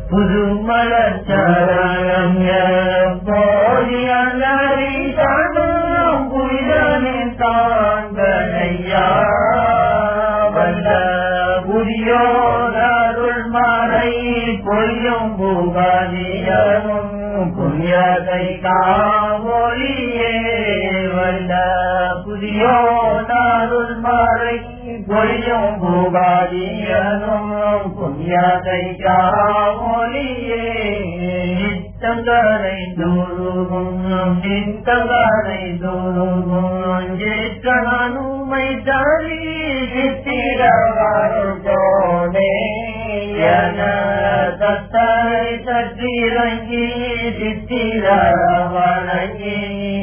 புதுமலச்சரணம் போதியலறி தனும் புரிதனின் தாங்கனையா வல்ல புரியோருள் மறை பொய்யும் புகாதியமும் புண்ணியதை காவொழியே வல்ல புரியோருள் மறை பொய்யும் புகாதியனும் புண்ணியதை காவொழியே நித்தங்கரை தூருகும் நித்தங்கரை தூருகும் ஜேற்றனுமை தரி சித்திரவருடோனே என தத்தரை சற்றிறங்கி சித்திரவணங்கி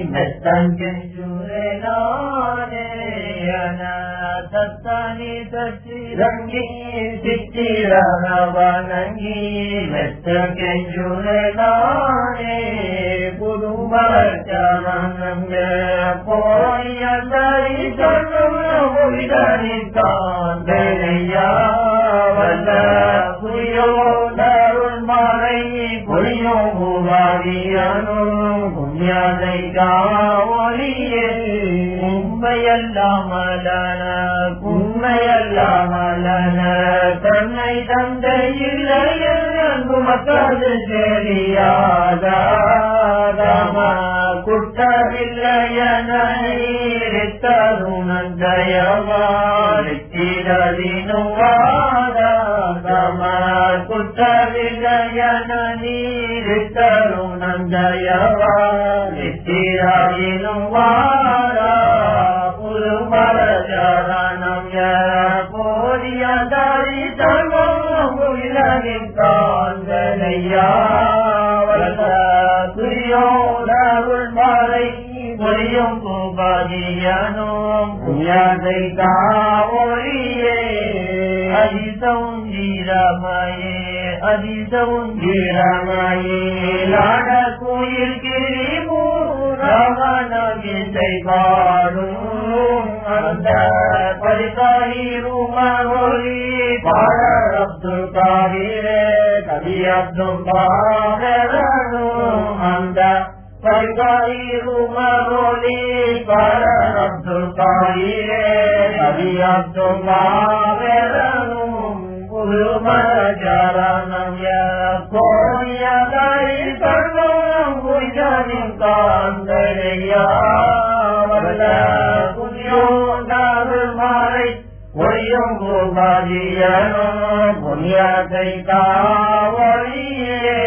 மெத்தஞ்செஞ்சுரே என தத்தனி சற்றிறங்கி சித்திரவணங்கி மெத்தஞ்செஞ்சுரே புதுமலச்சரணம் போயந்தரி சொல்லுயா வல்ல புரியோருள் மறை பொய்யும் புகாதியனும் புண்ணியதை காவொழியே உண்மையல்லாமலன தன்னை தந்தை இல்லையென்று மக்கள் தெரியாதாம குற்றவில்லையனீரித்தருணந்தயவாரித்திரதினுவாதாம குற்றவில்லையனீரித்தருணந்தயவாரித்திரதினுவாதா புதுமலச்சரணம் போதியதாரி தர்மம் உலகின் காந்தனையா வல்ல துரியோருள் மறை பொய்யும் புகாதியனும் புண்ணியதை காவொழியே அதிசவுஞ்சீரமயே லாட கோயில் கிரிமூரவனவிசை பாடும் அந்த பரிகாரிருமொழி பாடர் அப்துல் காதிரே கவி அப்துல் காதரனும் அந்த பரிகாரிருமொழி பாடர் அப்துல் காதிரே கவி அப்துல் காதரனும் புதுமலச்சரணம் கோயதை சொல்லும் புரிதனின் காந்தனையா வல்ல புரியோருள் மறை பொய்யும் புகாதியனும் புண்ணியதை காவொழியே